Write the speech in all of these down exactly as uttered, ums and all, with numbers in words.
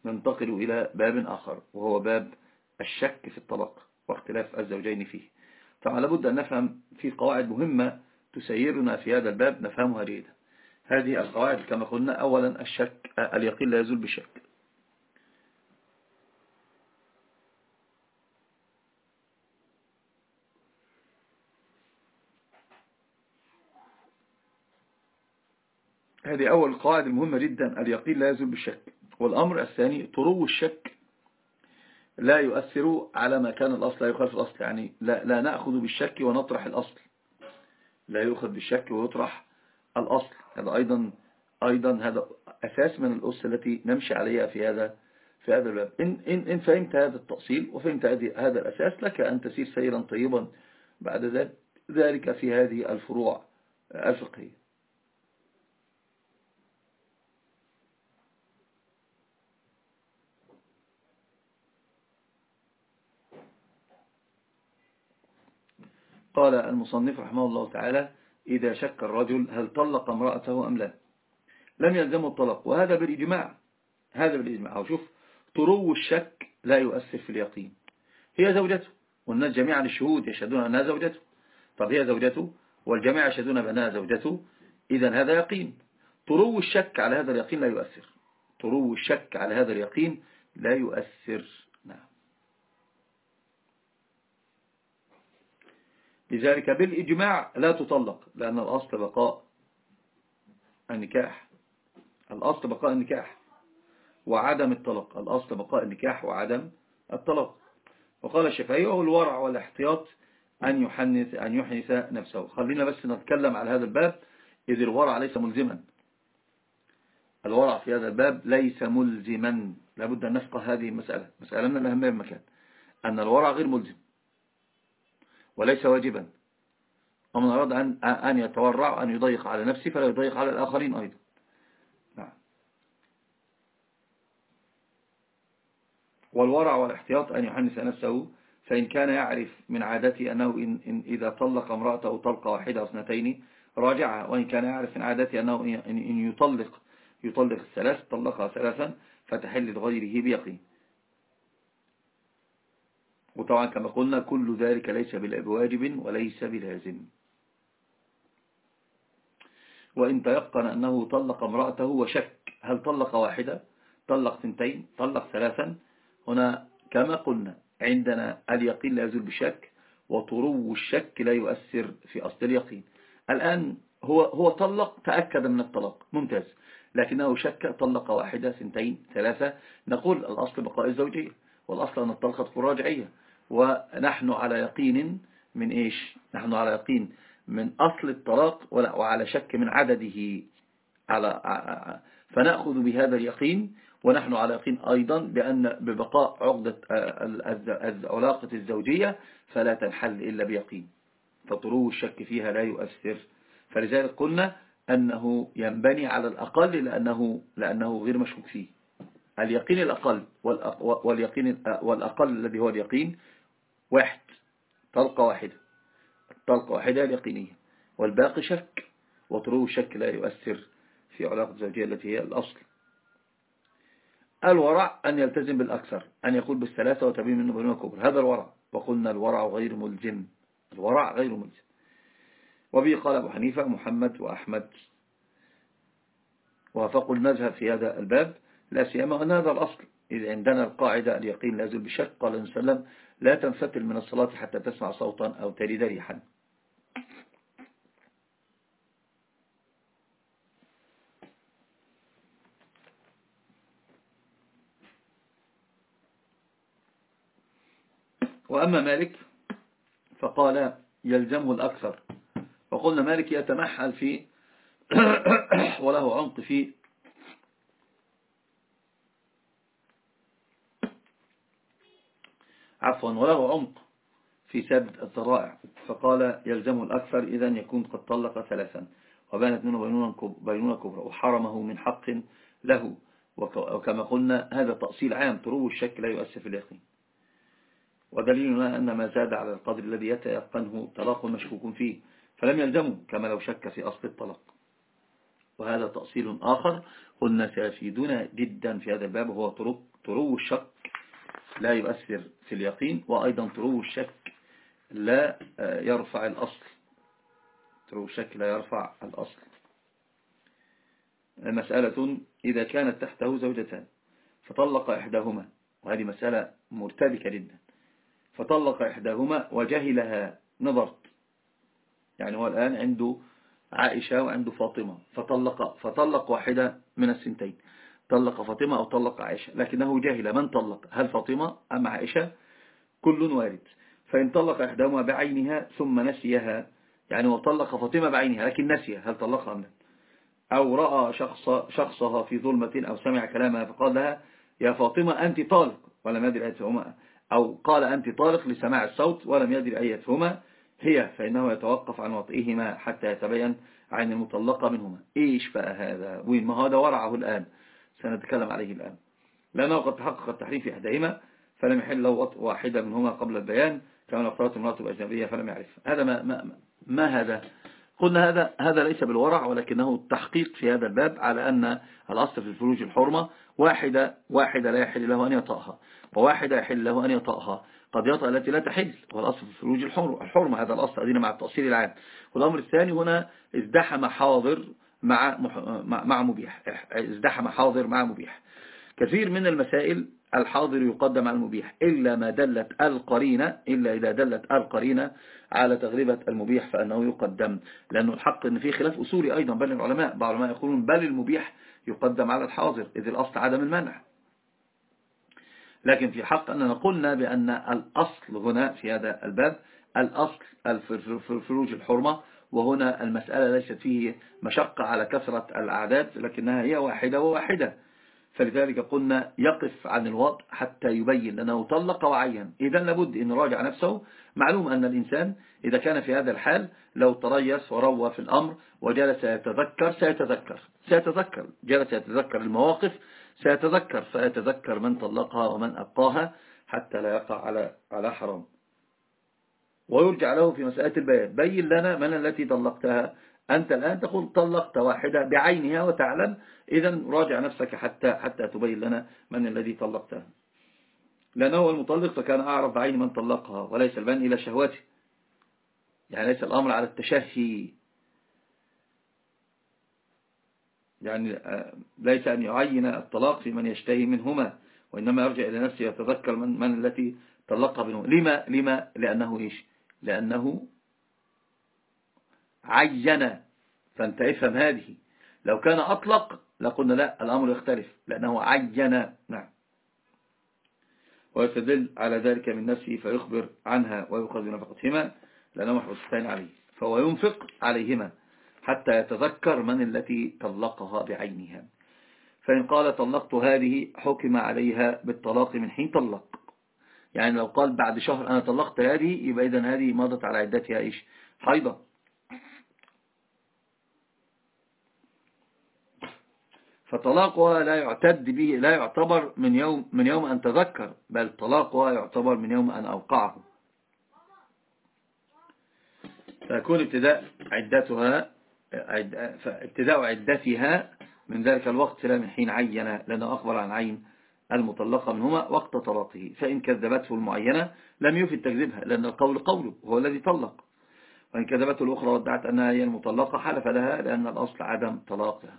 ننتقل إلى باب آخر، وهو باب الشك في الطلاق واختلاف الزوجين فيه. طبعا لابد أن نفهم في قواعد مهمة تسيرنا في هذا الباب نفهمها جيدا. هذه القواعد كما قلنا: أولا الشك اليقين لا يزول بالشك. هذه أول القواعد المهمة جدا، اليقين لا يزول بالشك. والأمر الثاني طرو الشك لا يؤثر على ما كان الأصل، لا يخالف الأصل، يعني لا, لا نأخذ بالشك ونطرح الأصل، لا يؤخذ بالشك ويطرح الأصل. هذا أيضا أيضا هذا أساس من الأس التي نمشي عليها في هذا في هذا الباب. إن, إن, إن فهمت هذا التأصيل وفهمت هذا الأساس، لك أن تسير سيرا طيبا بعد ذلك في هذه الفروع الفقهية. قال المصنف رحمه الله تعالى: إذا شك الرجل هل طلق امرأته أم لا، لم يلزمه الطلاق، وهذا بالإجماع. هذا بالإجماع. أو شوف، طرو الشك لا يؤثر في اليقين. هي زوجته والناس جميعا الشهود يشهدون أنها زوجته. طب هي زوجته والجميع يشهدون بأنها زوجته، إذن هذا يقين. طرو الشك على هذا اليقين لا يؤثر. طرو الشك على هذا اليقين لا يؤثر. نعم. لذلك بالإجماع لا تطلق، لأن الأصل بقاء النكاح. الأصل بقاء النكاح وعدم الطلاق. الأصل بقاء النكاح وعدم الطلاق. وقال الشافعي: وهو الورع والاحتياط أن يحنث أن يحنث نفسه. خلينا بس نتكلم على هذا الباب، إذ الورع ليس ملزما. الورع في هذا الباب ليس ملزما. لابد أن نفقه هذه المسألة، مسألة من الأهمية بمكان، أن الورع غير ملزم وليس واجبا. ومن أراد أن أن يتورع أن يضيق على نفسه فلا يضيق على الآخرين أيضا. نعم. والورع والاحتياط أن يحنث نفسه، فإن كان يعرف من عادته أنه إن إن إذا طلق امرأته طلقة واحدة أو اثنتين راجعها، وإن كان يعرف من عادته أنه إن يطلق يطلق الثلاث طلقها ثلاثا فتحل لغيره بيقين. وطبعا كما قلنا كل ذلك ليس بواجب وليس بلازم. وإن تيقن أنه طلق امرأته وشك هل طلق واحدة طلق ثنتين طلق ثلاثا، هنا كما قلنا عندنا اليقين لا يزول بشك، وطرو الشك لا يؤثر في أصل اليقين. الآن هو هو طلق، تأكد من الطلاق، ممتاز، لكنه شك طلق واحدة ثنتين ثلاثة، نقول الأصل بقاء الزوجية، والأصل أن الطلقة تكون راجعية، ونحن على يقين من إيش؟ نحن على يقين من أصل الطلاق وعلى شك من عدده، على فنأخذ بهذا اليقين. ونحن على يقين أيضا بأن ببقاء عقدة علاقة الزوجية فلا تنحل إلا بيقين، فطرو الشك فيها لا يؤثر. فلذلك قلنا أنه ينبني على الأقل لأنه, لأنه غير مشكوك فيه. اليقين الأقل واليقين والأقل الذي هو اليقين واحد، طلقة واحدة، طلقة واحدة اليقينية، والباقي شك، وطرو الشك لا يؤثر في علاقة الزوجية التي هي الأصل. الورع أن يلتزم بالأكثر، أن يقول بالثلاثة وتبين منه بينه كبر، هذا الورع. وقلنا الورع غير ملزم، الورع غير ملزم. وبه قال أبو حنيفة محمد وأحمد، وافقوا المذهب في هذا الباب، لا سيما أن هذا الأصل. إذ عندنا القاعدة اليقين لا يزول بالشك. قال النبي صلى الله عليه وسلم: لا تنفتل من الصلاة حتى تسمع صوتا أو تلد ريحا. وأما مالك فقال يلزمه الأكثر. وقلنا مالك يتمحل في وله عمق في عفوا وله عمق في سد الذرائع، فقال يلزمه الأكثر إذن يكون قد طلق ثلاثا وبانت منه بينونة كبرى وحرمه من حق له. وكما قلنا هذا تأصيل عام، طرو الشك لا يؤثر في اليقين. ودليلنا أن ما زاد على القدر الذي يتيقنه طلاق مشكوك فيه فلم يلزمه كما لو شك في أصل الطلاق. وهذا تأصيل آخر قلنا سيفيدنا جدا في هذا الباب، وهو طرق طرو الشك لا يؤثر في اليقين، وأيضا طرو الشك لا يرفع الأصل، طرو الشك لا يرفع الأصل. مسألة إذا كانت تحته زوجتان فطلق إحداهما، وهذه مسألة مرتبكة جدا، فطلق إحداهما وجهلها، نظرت يعني هو الآن عنده عائشة وعنده فاطمة، فطلق فطلق واحدة من السنتين، طلق فاطمة أو طلق عائشة، لكنه جهل من طلق، هل فاطمة أم عائشة؟ كل وارد. فإن طلق إحداهما بعينها ثم نسيها، يعني هو طلق فاطمة بعينها لكن نسيها هل طلقها أم لا، أو رأى شخص شخصها في ظلمة أو سمع كلامها فقال لها يا فاطمة أنت طالق ولم يدري أيتهما، أو قال أنت طالق لسماع الصوت ولم يدري أيتهما هي، فإنه يتوقف عن وطئهما حتى يتبين عن المطلقة منهما. إيش بقى هذا؟ وين ما هذا ورعه الآن سنتكلم عليه الآن، لأنه قد تحقق التحريم في إحداهما فلم يحل له وطء واحدة منهما قبل البيان، كما لو اختارت امرأة أجنبية فلم يعرف. هذا ما, ما, ما هذا؟ قلنا هذا هذا ليس بالورع، ولكنه التحقيق في هذا الباب على أن الأصل في الفروج الحرمة واحدة واحدة لا يحل له أن يطأها، وواحدة يحل له أن يطأها، قد يطأ التي لا تحل، والأصل في الفروج الحرمة هذا الأصل، أدينا مع التأصيل العام. والأمر الثاني هنا ازدحم حاضر مع مع مبيح، ازدحم حاضر مع مبيح. كثير من المسائل الحاضر يقدم على المبيح إلا ما دلت القرينة، إلا إذا دلت القرينة على تغلبة المبيح فأنه يقدم، لأنه الحق أن في خلاف أصولي أيضا بل العلماء، بعض العلماء يقولون بل المبيح يقدم على الحاضر إذ الأصل عدم المنع، لكن في حق أننا قلنا بأن الأصل هنا في هذا الباب الأصل في الفروج الحرمة، وهنا المسألة ليست فيه مشقة على كثرة الأعداد لكنها هي واحدة وواحدة، فلذلك قلنا يقف عن الوطء حتى يبين لأنه طلق وعين. إذا لابد أن يراجع نفسه. معلوم أن الإنسان إذا كان في هذا الحال لو تريث وروى في الأمر وجلس يتذكر سيتذكر سيتذكر جلس يتذكر المواقف سيتذكر، فيتذكر من طلقها ومن أبقاها حتى لا يقع على على حرام. ويرجع له في مسألة البيان، بين لنا من التي طلقتها. أنت الآن تقول طلقت واحدة بعينها وتعلم، إذا راجع نفسك حتى حتى تبين لنا من الذي طلقتها، لأنه المطلق فكان أعرف بعين من طلقها وليس البين إلى شهوته، يعني ليس الأمر على التشهي، يعني ليس أن يعين الطلاق في من يشتهي منهما، وإنما يرجع إلى نفسه يتذكر من, من التي طلقها منهما. لما لما لأنه إيش؟ لأنه عين. فأنت افهم هذه، لو كان أطلق لقلنا لا الأمر يختلف لأنه عين. نعم. ويستدل على ذلك من نفسه فيخبر عنها ويؤخذ بنفقتهما لأنه محبوستين عليه، فهو ينفق عليهما حتى يتذكر من التي طلقها بعينها. فإن قال طلقت هذه حكم عليها بالطلاق من حين طلق، يعني لو قال بعد شهر أنا طلقت هذه يبقى إذن هذه مضت على عدتها إيش؟ حيضة. فطلاقها لا يعتد به، لا يعتبر من يوم من يوم أن تذكر، بل طلاقها يعتبر من يوم أن أوقعه، فيكون ابتداء عدتها ابتداء عدتها من ذلك الوقت لا من حين عين، لأنه أخبر عن عين المطلقة منهما وقت طلاقه. فإن كذبته المعينة لم يفد تكذبها لأن القول قوله هو الذي طلق، وإن كذبته الأخرى وادعت أنها هي المطلقة حلف لها لأن الأصل عدم طلاقها.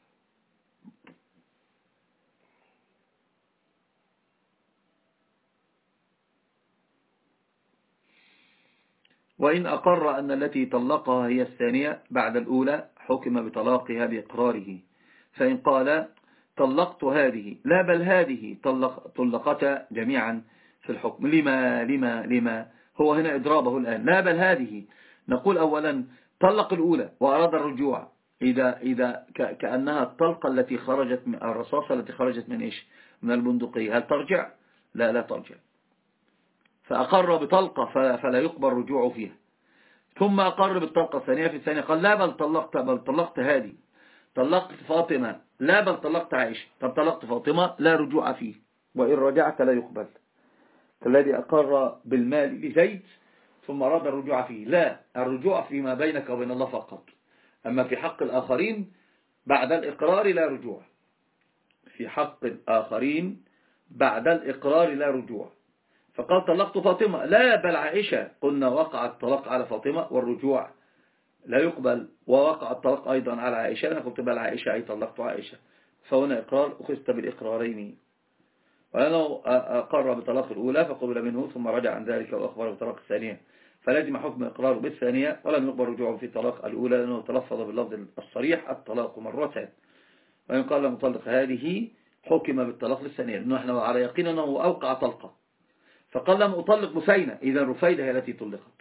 وإن أقر أن التي طلقها هي الثانية بعد الأولى حكم بطلاقها بإقراره. فإن قال طلقت هذه لا بل هذه طلق طلقتا جميعا في الحكم. لما لما لما هو هنا إضرابه الآن، لا بل هذه. نقول أولا طلق الأولى وأراد الرجوع، إذا إذا كأنها الطلقة التي خرجت من الرصاصة التي خرجت من إيش؟ من البندقية، هل ترجع؟ لا لا ترجع. فأقر بطلقة فلا يقبل رجوعه فيها. ثم أقر بالطلقة الثانية، في الثانية قال لا بل طلقت بل طلقت هذه، طلقت فاطمة لا بل طلقت عائشة. طب طلقت فاطمة لا رجوع فيه، وإن رجعت لا يقبل. فالذي أقر بالمال لزيد ثم أراد الرجوع فيه، لا، الرجوع فيما بينك وبين الله فقط، أما في حق الآخرين بعد الإقرار لا رجوع. في حق الآخرين بعد الإقرار لا رجوع. فقال طلقت فاطمة، لا بل عائشة. قلنا وقع الطلاق على فاطمة والرجوع لا يقبل، ووقع الطلاق أيضا على عائشة. أنا قلت بل عائشة أي طلقت عائشة، فهنا إقرار أخذت بالإقرارين. ولأنه أقر بطلاق الأولى فقبل منه ثم رجع عن ذلك وأخبر بطلاق الثانية، فلازم حكم إقراره بالثانية ولم يقبل رجوعه في طلاق الأولى لأنه تلفظ باللفظ الصريح الطلاق مرتين. وإن قال المطلق هذه حكم بالطلاق للثانية لأنه احنا على يقين أنه أوقع طلقة، فقال لم أطلق بثينة، إذا رفيدة هي التي طلقت،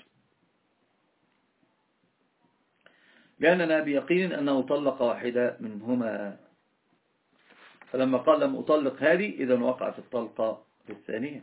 لأننا بيقين أنه طلق واحدة منهما. فلما قال لم أطلق هذه إذا وقعت الطلقة الثانية.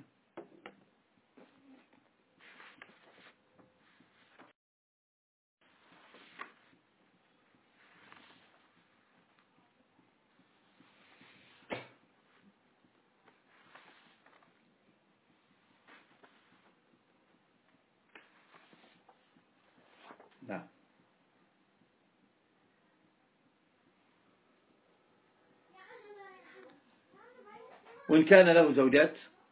نعم. وإن كان له زوجات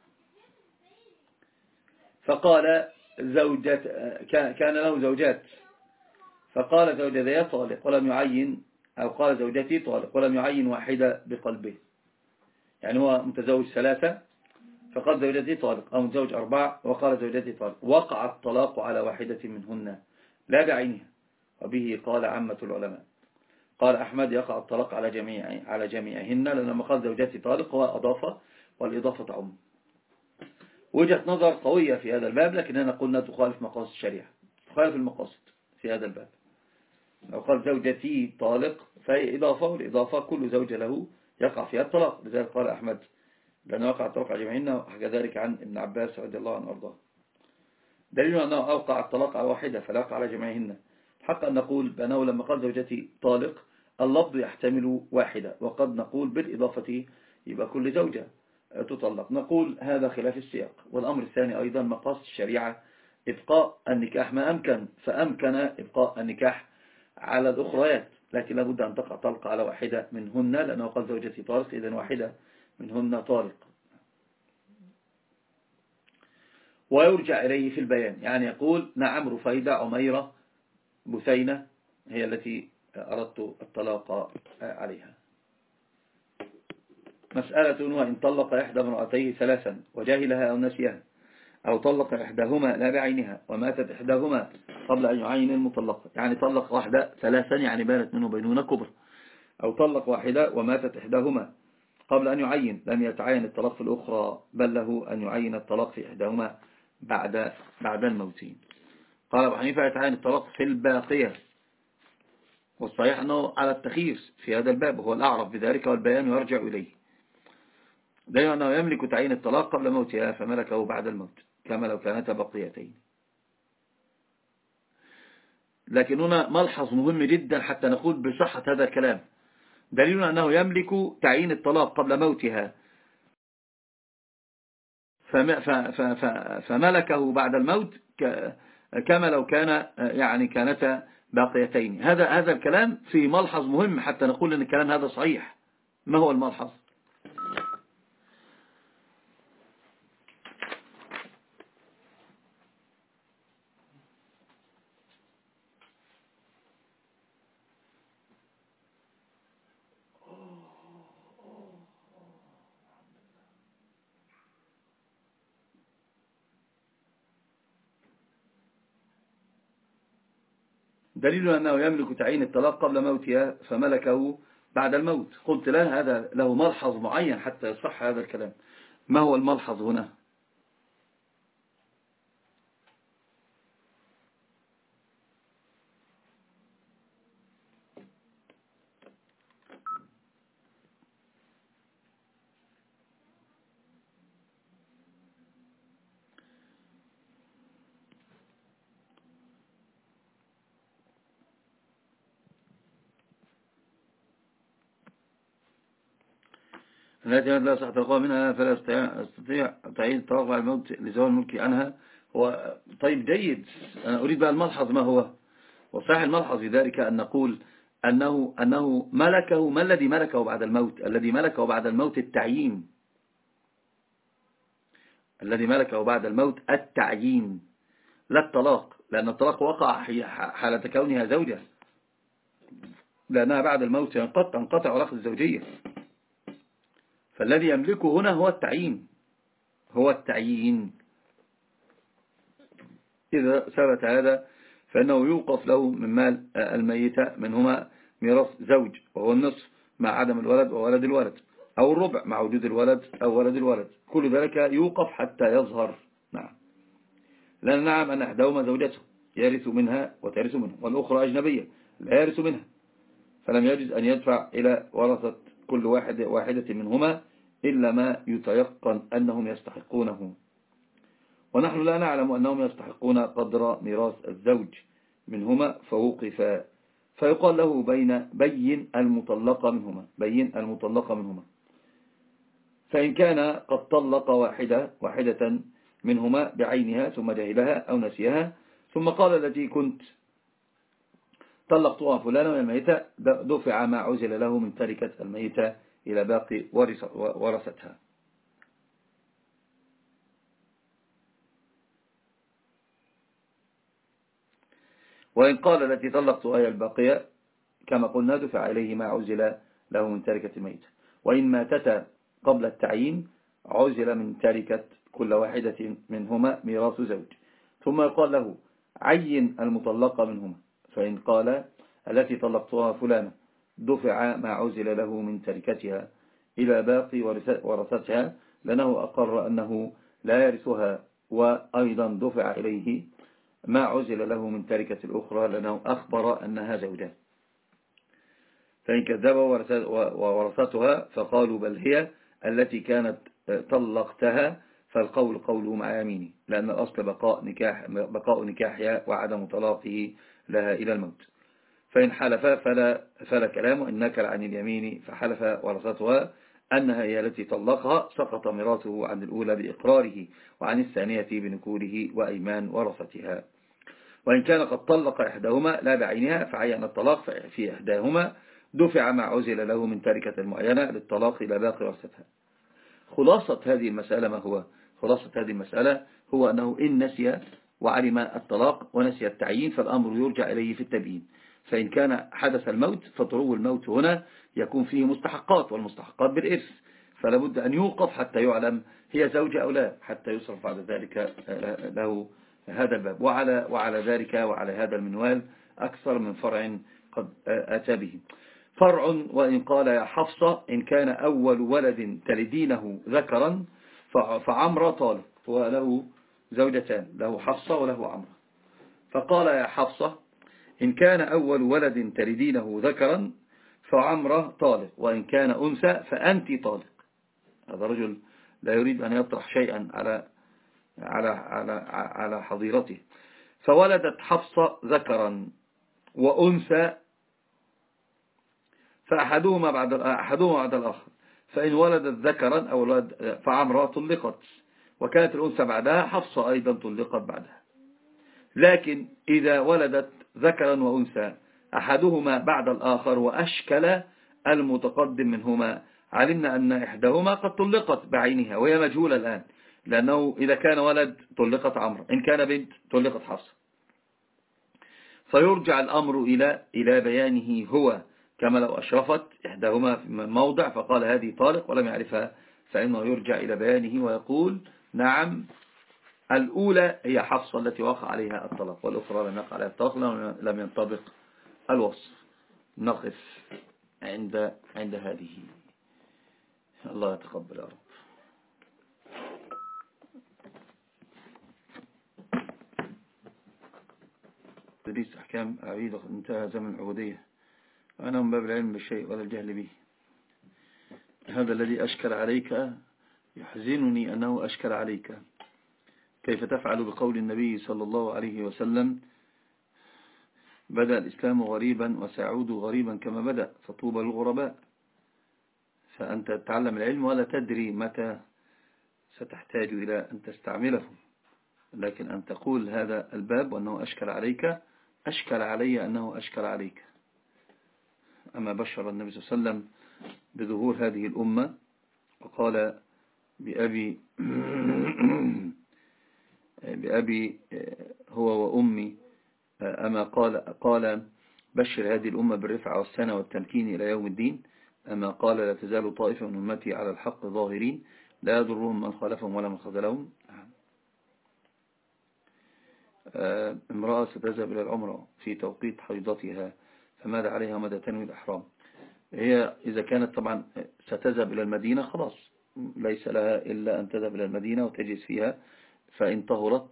فقال زوجات كان له زوجات فقال زوجتي طالق ولم يعين، أو قال زوجتي طالق ولم يعين واحدة بقلبه، يعني هو متزوج ثلاثة فقال زوجتي طالق، أو متزوج أربعة وقال زوجتي طالق، وقع الطلاق على واحدة منهن لا بعينها، وبه قال عامة العلماء. قال أحمد يقع الطلاق على جميع على جميعهن، لأنما قال زوجتي طالق هو أضافة والإضافة عم. وجهة نظر قوية في هذا الباب، لكننا قلنا تخالف مقاصد الشريعة، تخالف المقاصد في هذا الباب. لو قال زوجتي طالق فهي إضافة، والإضافة كل زوجة له يقع فيها الطلاق، لذلك قال أحمد لأنه وقع الطلاق على جميعهن، وحكى ذلك عن ابن عباس رضي الله عنه وارضاه. دليل أنه أوقع الطلاق على واحدة فلا يقع على جميعهن. حق أن نقول بأنه لما قال زوجتي طالق اللفظ يحتمل واحدة، وقد نقول بالإضافة يبقى كل زوجة تطلق. نقول هذا خلاف السياق. والأمر الثاني أيضا مقاصد الشريعة إبقاء النكاح ما أمكن، فأمكن إبقاء النكاح على الأخريات، لكن لابد أن تقع طلق على واحدة منهن، لأنه قال زوجتي طالق إذن واحدة منهن طالق. ويرجع إليه في البيان، يعني يقول نعم رفيدة عميرة بثينة هي التي أردت الطلاق عليها. مسألة وإن طلق إحدى امرأتيه ثلاثا وجاهلها أو نسيها، أو طلق إحداهما لا بعينها وماتت إحداهما قبل أن يعين المطلقة، يعني طلق واحدة ثلاثا يعني بانت منه بينونة كبرى، أو طلق واحدة وماتت إحداهما قبل أن يعين، لم يتعين الطلاق في الأخرى، بل له أن يعين الطلاق في إحداهما بعد بعد الموت. قال أبو حنيفة يتعين الطلاق في الباقية، والصحيح أنه على التخيير في هذا الباب، وهو الأعرف بذلك والبيان يرجع إليه. دائما أنه يملك تعيين الطلاق قبل موتها فملكه بعد الموت كما لو كانتا بقيتين. لكن هنا ملحظ مهم جدا حتى نقول بصحة هذا الكلام، دليل أنه يملك تعيين الطلاق قبل موتها فملكه بعد الموت كما لو كان يعني كانتا باقيتين. هذا هذا الكلام في ملحظ مهم حتى نقول أن الكلام هذا صحيح. ما هو الملحظ؟ دليل أنه يملك تعيين الطلاق قبل موتها فملكه بعد الموت. قلت له هذا له ملحظ معين حتى يصح هذا الكلام. ما هو الملحظ هنا؟ التي لا يصح تلقاها منها فلا يستطيع تعيين الطلاق بعد الموت لزوال الملك عنها. هو طيب جيد، أنا أريد بقى الملحظ ما هو؟ وصحيح الملحظ ذلك أن نقول أنه, أنه ملكه. ما الذي ملكه بعد الموت؟ الذي ملكه بعد الموت التعيين، الذي ملكه بعد الموت التعيين لا الطلاق، لأن الطلاق وقع حالة كونها زوجة، لأنها بعد الموت ينقطع تنقطع علاقة الزوجية. فالذي يملكه هنا هو التعيين، هو التعيين. إذا ثبت هذا فإنه يوقف له من مال الميتة منهما ميراث زوج وهو النصف مع عدم الولد وولد الولد، أو الربع مع وجود الولد أو ولد الولد، كل ذلك يوقف حتى يظهر. نعم، لأن نعم أن أحدهما زوجته يرث منها وترث منه، والأخرى أجنبية لا يرث منها، فلم يجوز أن يدفع إلى ورثة كل واحد واحدة منهما إلا ما يتيقن أنهم يستحقونه، ونحن لا نعلم أنهم يستحقون قدر ميراث الزوج منهما، فوقف فيقال له بين بين المطلقة منهما بين المطلقة منهما فإن كان قد طلق واحدة واحدة منهما بعينها ثم جهلها أو نسيها ثم قال التي كنت طلقتها فلانا من الميتة، دفع ما عزل له من تركة الميتة إلى باقي ورثتها. وإن قال التي طلقتها هي الباقية كما قلنا دفع إليه ما عزل له من تركة الميتة. وإن ماتتا قبل التعيين عزل من تركة كل واحدة منهما ميراث زوج، ثم يقال له عين المطلقة منهما، فإن قال التي طلقتها فلانة دفع ما عزل له من تركتها إلى باقي ورثتها لأنه أقر أنه لا يرثها، وأيضا دفع إليه ما عزل له من تركة الأخرى لأنه أخبر أنها زوجة. فإن كذبوا وورثتها فقالوا بل هي التي كانت طلقتها، فالقول قوله مع يمينه، لأن الأصل بقاء نكاح بقاء نكاحها وعدم طلاقه لها إلى الموت. فإن حلف فلا, فلا كلام، إن نكل عن اليمين فحلف ورثتها أنها هي التي طلقها سقط ميراثه عن الأولى بإقراره وعن الثانية بنكوله وأيمان ورثتها. وإن كان قد طلق إحداهما لا بعينها فعين الطلاق في إحداهما دفع ما عزل له من تركة المعينة للطلاق إلى باقي ورثتها. خلاصة هذه المسألة ما هو؟ خلاصة هذه المسألة هو أنه إن نسي وعلم الطلاق ونسي التعيين فالأمر يرجع إليه في التبيين. فإن كان حدث الموت فطرو الموت هنا يكون فيه مستحقات، والمستحقات بالإرث، فلا بد أن يوقف حتى يعلم هي زوجة أو لا، حتى يصرف بعد ذلك له هذا الباب. وعلى, وعلى ذلك وعلى هذا المنوال أكثر من فرع قد أتى به. فرع وإن قال يا حفصة إن كان أول ولد تلدينه ذكرا فعمر طالق، هو له زوجتان، له حفصة وله عمر، فقال يا حفصة إن كان أول ولد تلدينه ذكرا فعمر طالق، وإن كان أنثى فأنت طالق. هذا رجل لا يريد أن يطرح شيئا على على على على حظيرته. فولدت حفصة ذكرا وأنثى فأحدهما بعد أحدهما بعد الآخر، فإن ولدت ذكرا أو ولد فعمرها طلقت، وكانت الأنثى بعدها حفصة أيضا طلقت بعدها. لكن إذا ولدت ذكرا وأنثى أحدهما بعد الآخر وأشكل المتقدم منهما علمنا أن إحداهما قد طلقت بعينها وهي مجهولة الآن، لأنه إذا كان ولد طلقت عمرو، إن كان بنت طلقت حفصة، فيرجع الأمر إلى إلى بيانه هو، كما لو أشرفت إحداهما في موضع فقال هذه طالق ولم يعرفها، فإنه يرجع إلى بيانه ويقول نعم الأولى هي حفصة التي وقع عليها الطلاق، والأخرى لم يقع عليها الطلاق لم ينطبق الوصف. نقف عند عند هذه. الله يتقبل يا رب. تدريس أحكام عبيد انتهى زمن العبودية، أنا من باب العلم بالشيء ولا الجهل به. هذا الذي أشكل عليك يحزنني أنه أشكل عليك. كيف تفعل بقول النبي صلى الله عليه وسلم بدأ الإسلام غريبا وسيعود غريبا كما بدأ فطوبى للغرباء. فأنت تتعلم العلم ولا تدري متى ستحتاج إلى أن تستعمله، لكن أن تقول هذا الباب وأنه أشكل عليك، أشكل علي أنه أشكل عليك. أما بشر النبي صلى الله عليه وسلم بظهور هذه الأمة وقال بأبي بأبي هو وأمي أما قال قال بشر هذه الأمة بالرفعة والسنة والتمكين إلى يوم الدين. أما قال لا تزال طائفة من أمتي على الحق ظاهرين لا يضرهم من خالفهم ولا من خذلهم. امرأة ستذهب إلى العمرة في توقيت حيضتها فماذا عليها مدى تنوي الإحرام؟ هي إذا كانت طبعا ستذهب إلى المدينة خلاص ليس لها إلا أن تذهب إلى المدينة وتجلس فيها، فإن طهرت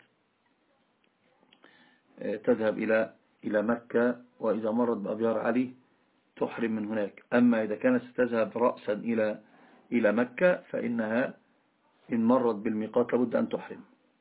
تذهب إلى إلى مكة، وإذا مرت بأبيار علي تحرم من هناك. أما إذا كانت ستذهب رأسا إلى إلى مكة فإنها إن مرت بالميقات لابد أن تحرم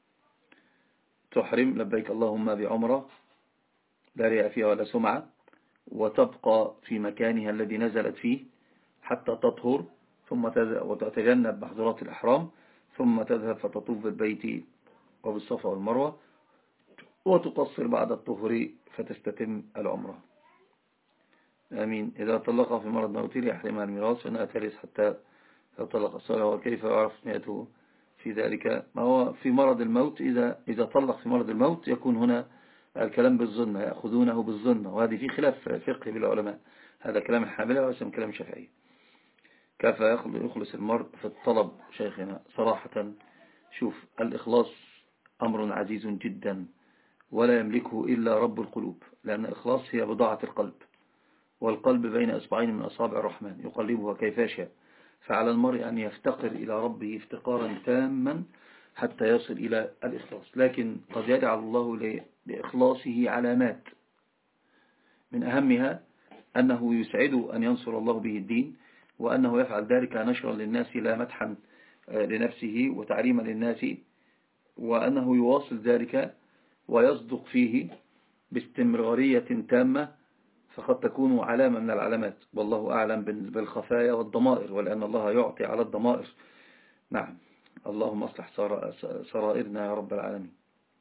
تحرم لبيك اللهم بعمرة لا رياء فيها ولا سمعة، وتبقى في مكانها الذي نزلت فيه حتى تطهر ثم وتتجنب محظورات الإحرام، ثم تذهب فتطوف بالبيت وبالصفا والمروة وتقصر بعد الطهر فتستتم العمرة. آمين. إذا طلق في مرض موته ليحرمها الميراث فإنها ترث حتى يطلق الصلاة. وكيف يعرف نيته في ذلك؟ ما هو في مرض الموت، إذا إذا طلق في مرض الموت يكون هنا الكلام بالظن، يأخذونه بالظن، وهذه في خلاف فقهي بالعلماء، هذا كلام الحنابلة وليس كلام الشافعي. كيف يخلص المرء في الطلب؟ شيخنا صراحة شوف، الإخلاص أمر عزيز جدا ولا يملكه إلا رب القلوب، لأن الإخلاص هي بضاعة القلب، والقلب بين أصبعين من أصابع الرحمن يقلبها كيف يشاء، فعلى المرء أن يفتقر إلى ربه افتقارا تاما حتى يصل إلى الإخلاص. لكن قد يجعل الله لإخلاصه علامات، من أهمها أنه يسعد أن ينصر الله به الدين، وأنه يفعل ذلك نشرا للناس لا مدحا لنفسه وتعليما للناس، وأنه يواصل ذلك ويصدق فيه باستمرارية تامة، فقد تكون علامة من العلامات، والله أعلم بالخفايا والضمائر، ولأن الله يعطي على الضمائر. نعم، اللهم أصلح سرائرنا يا رب العالمين.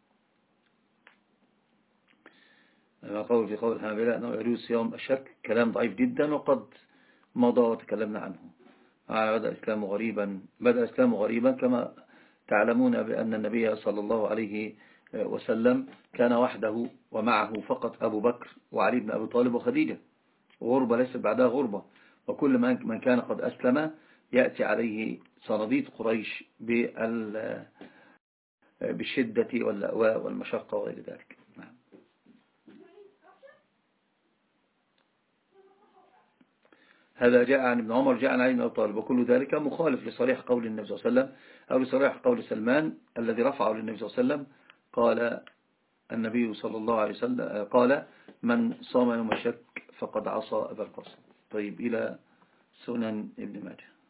ما قول في قول الحنابلة أنه يجوز صيام الشك كلام ضعيف جدا، وقد مضى وتكلمنا عنه. بدأ الإسلام غريبا بدأ الإسلام غريبا كما تعلمون بأن النبي صلى الله عليه وسلم كان وحده، ومعه فقط أبو بكر وعلي بن أبي طالب وخديجة، غربة ليست بعدها غربة، وكل من كان قد أسلم يأتي عليه صناديد قريش بالشدة واللأواء والمشقة وغير ذلك. نعم. هذا جاء عن ابن عمر جاء عن علي بن أبي طالب، وكل ذلك مخالف لصريح قول النبي صلى الله عليه وسلم أو لصريح قول سلمان الذي رفعه للنبي صلى الله عليه وسلم. قال النبي صلى الله عليه وسلم قال من صام يوم الشك فقد عصى أبا القاسم. طيب، إلى سنن ابن ماجه.